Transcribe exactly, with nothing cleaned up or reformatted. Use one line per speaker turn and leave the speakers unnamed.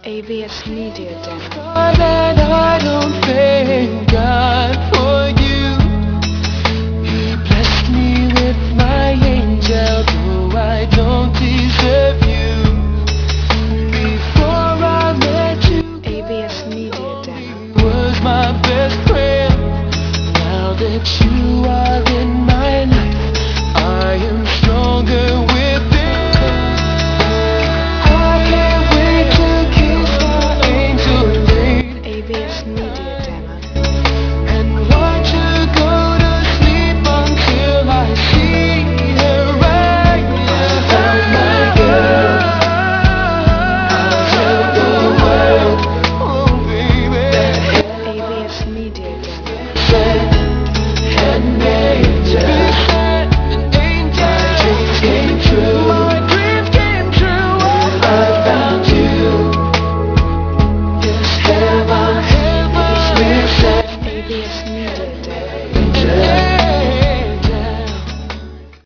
A V S Media Demo.
That I don't thank God for you. He blessed me with my angel, though I don't deserve you. Before I met you,
A V S Media Demo.
was my best friend. Now that you are in my life, I am stronger within. I can't wait to kiss my angel lady
A V S Media Demo.
and watch her go to sleep until I see her right. I found my girl. I'll tell the world, oh baby,
A V S Media Demo.
said an angel. An angel. My dreams came true. My dreams came true. I found you. Yes, heaven, heaven. It's me said.
A V S